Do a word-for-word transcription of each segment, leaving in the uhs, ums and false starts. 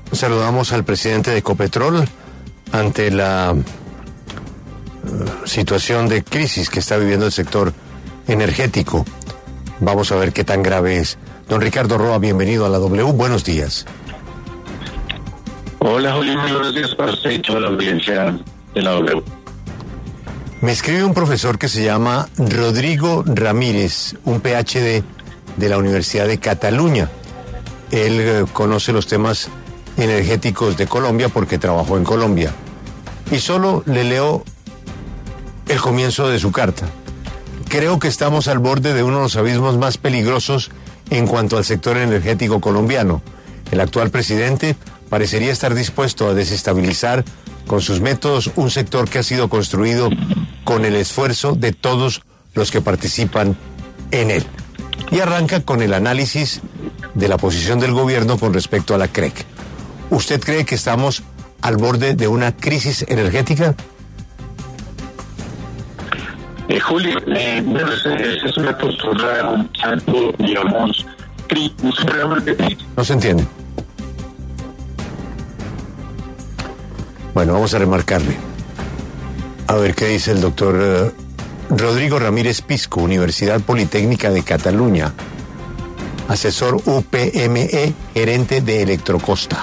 Saludamos al presidente de Ecopetrol ante la uh, situación de crisis que está viviendo el sector energético. Vamos a ver qué tan grave es. Don Ricardo Roa, bienvenido a la W. Buenos días. Hola, Julio. Buenos días para usted y toda la audiencia de la W. Me escribe un profesor que se llama Rodrigo Ramírez, un P H D de la Universidad de Cataluña. Él eh, conoce los temas energéticos de Colombia porque trabajó en Colombia. Y solo le leo el comienzo de su carta. Creo que estamos al borde de uno de los abismos más peligrosos en cuanto al sector energético colombiano. El actual presidente parecería estar dispuesto a desestabilizar con sus métodos un sector que ha sido construido con el esfuerzo de todos los que participan en él. Y arranca con el análisis de la posición del gobierno con respecto a la C R E C. ¿Usted cree que estamos al borde de una crisis energética? Eh, Julio, eh, bueno, esa es una postura un tanto, digamos, no se entiende. Bueno, vamos a remarcarle. A ver qué dice el doctor uh, Rodrigo Ramírez Pisco, Universidad Politécnica de Cataluña, asesor U P M E, gerente de Electrocosta.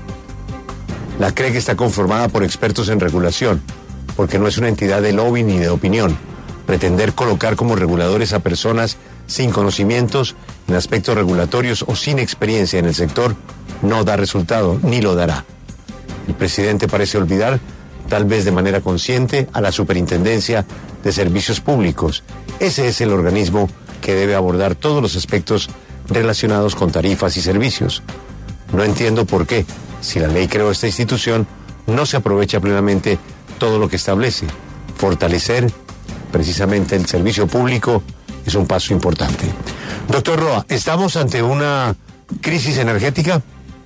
La C R E C está conformada por expertos en regulación, porque no es una entidad de lobby ni de opinión. Pretender colocar como reguladores a personas sin conocimientos en aspectos regulatorios o sin experiencia en el sector no da resultado, ni lo dará. El presidente parece olvidar, tal vez de manera consciente, a la Superintendencia de Servicios Públicos. Ese es el organismo que debe abordar todos los aspectos relacionados con tarifas y servicios. No entiendo por qué, si la ley creó esta institución, no se aprovecha plenamente todo lo que establece. Fortalecer precisamente el servicio público es un paso importante. Doctor Roa, ¿estamos ante una crisis energética?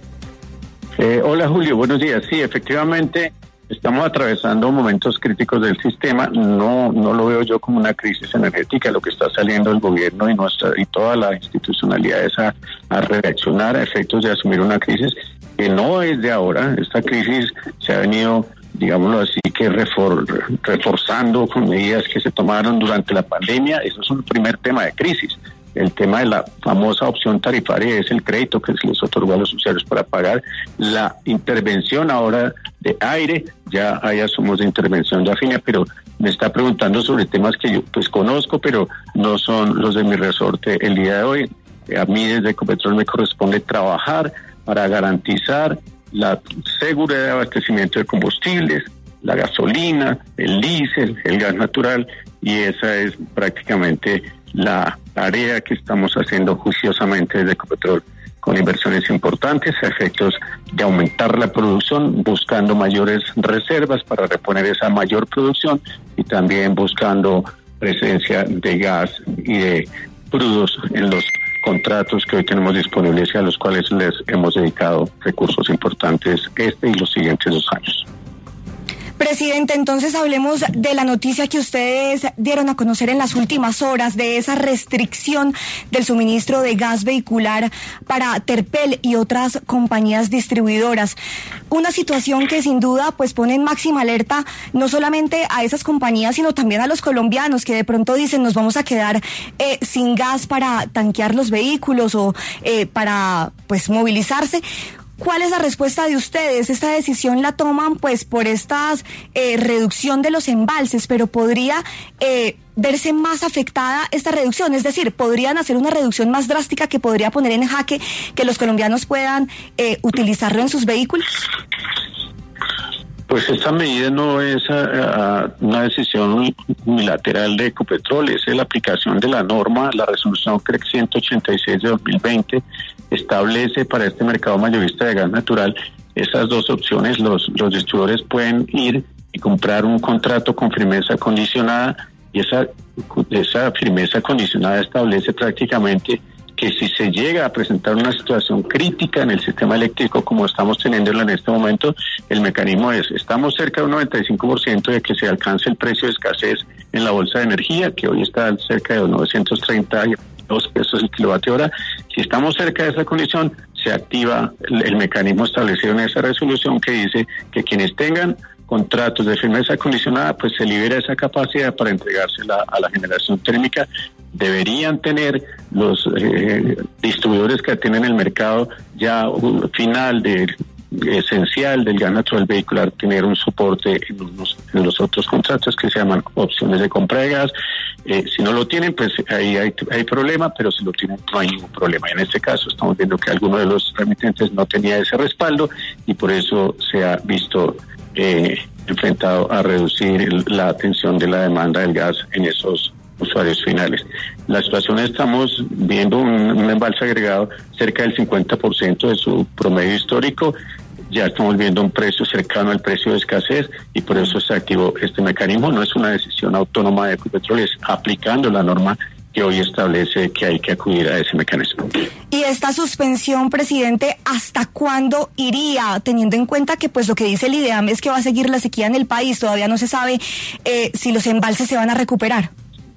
Eh, hola, Julio, buenos días. Sí, efectivamente, estamos atravesando momentos críticos del sistema. No no lo veo yo como una crisis energética. Lo que está saliendo el gobierno y nuestra y toda la institucionalidad es a, a reaccionar a efectos de asumir una crisis que no es de ahora. Esta crisis se ha venido, digámoslo así, que refor, reforzando con medidas que se tomaron durante la pandemia. Eso es un primer tema de crisis. El tema de la famosa opción tarifaria es el crédito que se les otorgó a los usuarios para pagar. La intervención ahora de aire, ya hay asumos de intervención de Afinia, pero me está preguntando sobre temas que yo pues conozco, pero no son los de mi resorte el día de hoy. A mí desde Ecopetrol me corresponde trabajar para garantizar la seguridad de abastecimiento de combustibles, la gasolina, el diésel, el gas natural, y esa es prácticamente la tarea que estamos haciendo juiciosamente desde Ecopetrol, con inversiones importantes a efectos de aumentar la producción, buscando mayores reservas para reponer esa mayor producción y también buscando presencia de gas y de crudos en los contratos que hoy tenemos disponibles y a los cuales les hemos dedicado recursos importantes este y los siguientes dos años. Presidente, entonces hablemos de la noticia que ustedes dieron a conocer en las últimas horas de esa restricción del suministro de gas vehicular para Terpel y otras compañías distribuidoras. Una situación que sin duda pues pone en máxima alerta no solamente a esas compañías, sino también a los colombianos que de pronto dicen nos vamos a quedar eh, sin gas para tanquear los vehículos o eh, para pues movilizarse. ¿Cuál es la respuesta de ustedes? Esta decisión la toman pues por esta eh, reducción de los embalses, pero podría eh, verse más afectada esta reducción, es decir, podrían hacer una reducción más drástica que podría poner en jaque que los colombianos puedan eh, utilizarlo en sus vehículos. Pues esta medida no es uh, una decisión unilateral de Ecopetrol, es la aplicación de la norma. La resolución C R E C ciento ochenta y seis de dos mil veinte establece para este mercado mayorista de gas natural esas dos opciones. Los, los distribuidores pueden ir y comprar un contrato con firmeza condicionada, y esa, esa firmeza condicionada establece prácticamente que si se llega a presentar una situación crítica en el sistema eléctrico como estamos teniéndolo en este momento, el mecanismo es, estamos cerca de un noventa y cinco por ciento de que se alcance el precio de escasez en la bolsa de energía, que hoy está cerca de novecientos treinta y dos pesos el kilovatio hora. Si estamos cerca de esa condición, se activa el, el mecanismo establecido en esa resolución que dice que quienes tengan contratos de firmeza condicionada, pues se libera esa capacidad para entregársela a la generación térmica. Deberían tener los eh, distribuidores que tienen el mercado ya un final de esencial del gas natural vehicular, tener un soporte en los, en los otros contratos que se llaman opciones de compra de gas. Eh, si no lo tienen, pues ahí hay, hay problema, pero si lo tienen no hay ningún problema. En este caso estamos viendo que alguno de los remitentes no tenía ese respaldo y por eso se ha visto eh, enfrentado a reducir el, la atención de la demanda del gas en esos usuarios finales. La situación, estamos viendo un, un embalse agregado cerca del cincuenta por ciento de su promedio histórico. Ya estamos viendo un precio cercano al precio de escasez y por eso se activó este mecanismo. No es una decisión autónoma de Ecopetrol, es aplicando la norma que hoy establece que hay que acudir a ese mecanismo. Y esta suspensión, presidente, ¿hasta cuándo iría? Teniendo en cuenta que pues lo que dice el IDEAM es que va a seguir la sequía en el país, todavía no se sabe eh, si los embalses se van a recuperar.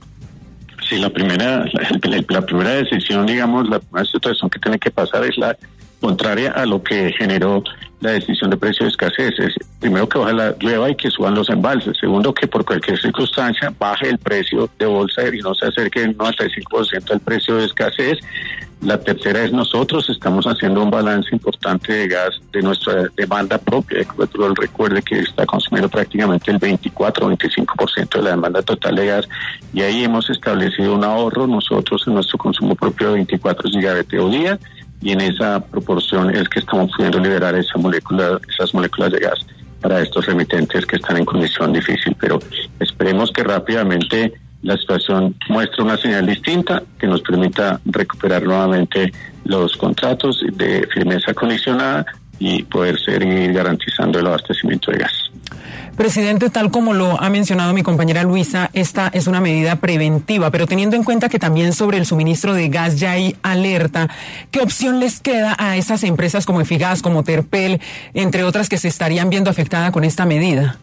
Sí, la primera, la, la primera decisión, digamos, la primera situación que tiene que pasar es la contraria a lo que generó la decisión de precio de escasez. Es, primero, que ojalá llueva y que suban los embalses. Segundo, que por cualquier circunstancia baje el precio de bolsa y no se acerque el noventa y cinco por ciento al precio de escasez. La tercera es, nosotros estamos haciendo un balance importante de gas de nuestra demanda propia. Ecopetrol, recuerde que está consumiendo prácticamente el veinticuatro o veinticinco por ciento de la demanda total de gas y ahí hemos establecido un ahorro nosotros en nuestro consumo propio de veinticuatro gigavatio día y en esa proporción es que estamos pudiendo liberar esa molécula, esas moléculas de gas para estos remitentes que están en condición difícil, pero esperemos que rápidamente la situación muestre una señal distinta que nos permita recuperar nuevamente los contratos de firmeza condicionada y poder seguir garantizando el abastecimiento de gas. Presidente, tal como lo ha mencionado mi compañera Luisa, esta es una medida preventiva, pero teniendo en cuenta que también sobre el suministro de gas ya hay alerta, ¿qué opción les queda a esas empresas como Efigas, como Terpel, entre otras que se estarían viendo afectadas con esta medida?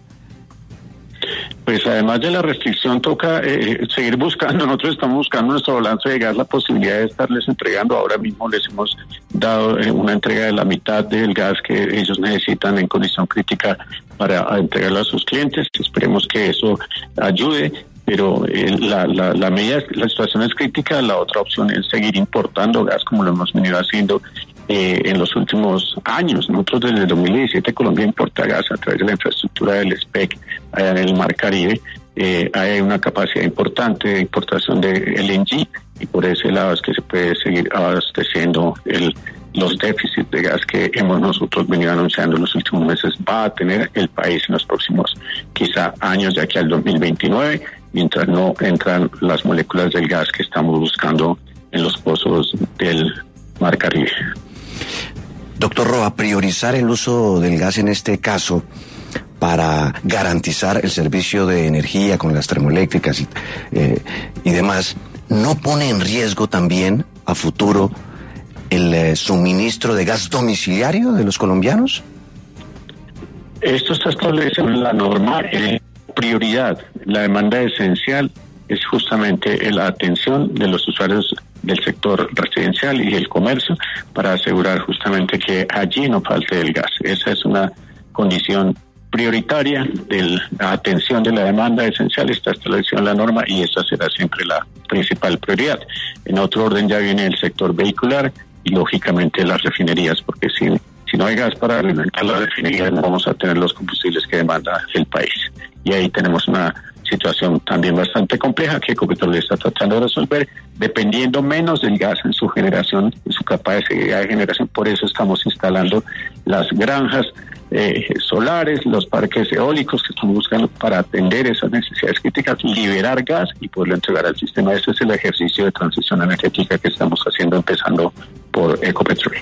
Pues además de la restricción toca eh, seguir buscando, nosotros estamos buscando nuestro balance de gas la posibilidad de estarles entregando, ahora mismo les hemos dado eh, una entrega de la mitad del gas que ellos necesitan en condición crítica para entregarlo a sus clientes, esperemos que eso ayude, pero eh, la, la, la medida, la situación es crítica, la otra opción es seguir importando gas como lo hemos venido haciendo Eh, en los últimos años. Nosotros desde el dos mil diecisiete Colombia importa gas a través de la infraestructura del S P E C allá en el Mar Caribe. Eh, hay una capacidad importante de importación de L N G y por ese lado es que se puede seguir abasteciendo el, los déficits de gas que hemos nosotros venido anunciando en los últimos meses. Va a tener el país en los próximos quizá años de aquí al dos mil veintinueve mientras no entran las moléculas del gas que estamos buscando en los pozos del Mar Caribe. Doctor Roa, priorizar el uso del gas en este caso para garantizar el servicio de energía con las termoeléctricas y, eh, y demás, ¿no pone en riesgo también a futuro el eh, suministro de gas domiciliario de los colombianos? Esto está establecido en la norma, eh, prioridad, la demanda esencial es justamente la atención de los usuarios del sector residencial y el comercio para asegurar justamente que allí no falte el gas. Esa es una condición prioritaria de la atención de la demanda esencial, está establecida en la norma y esa será siempre la principal prioridad. En otro orden ya viene el sector vehicular y lógicamente las refinerías, porque si, si no hay gas para alimentar las refinerías no vamos a tener los combustibles que demanda el país. Y ahí tenemos una situación también bastante compleja que Ecopetrol está tratando de resolver, dependiendo menos del gas en su generación, en su capacidad de generación. Por eso estamos instalando las granjas eh, solares, los parques eólicos que estamos buscando para atender esas necesidades críticas, liberar gas y poderlo entregar al sistema. Ese es el ejercicio de transición energética que estamos haciendo, empezando por Ecopetrol.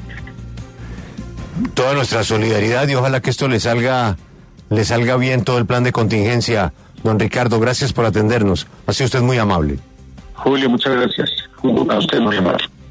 Toda nuestra solidaridad y ojalá que esto le salga, le salga bien todo el plan de contingencia. Don Ricardo, gracias por atendernos. Ha sido usted muy amable. Julio, muchas gracias. A usted muy amable.